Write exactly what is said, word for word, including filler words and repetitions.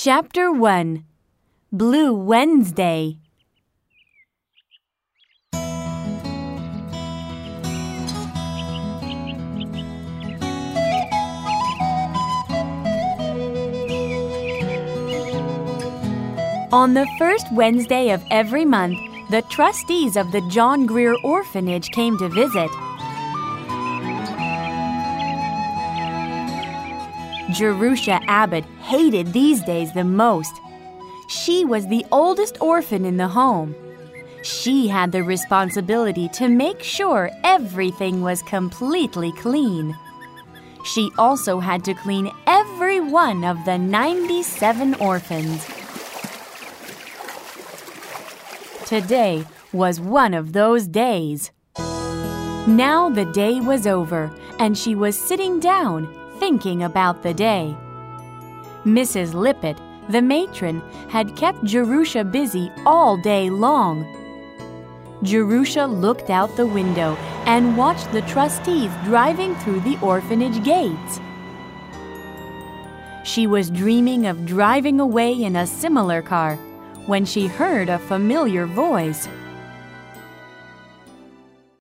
Chapter one. Blue Wednesday. On the first Wednesday of every month, the trustees of the John Grier Orphanage came to visit. Jerusha Abbott hated these days the most. She was the oldest orphan in the home. She had the responsibility to make sure everything was completely clean. She also had to clean every one of the ninety-seven orphans. Today was one of those days. Now the day was over, and she was sitting down, thinking about the day. Missus Lippett, the matron, had kept Jerusha busy all day long. Jerusha looked out the window and watched the trustees driving through the orphanage gates. She was dreaming of driving away in a similar car when she heard a familiar voice.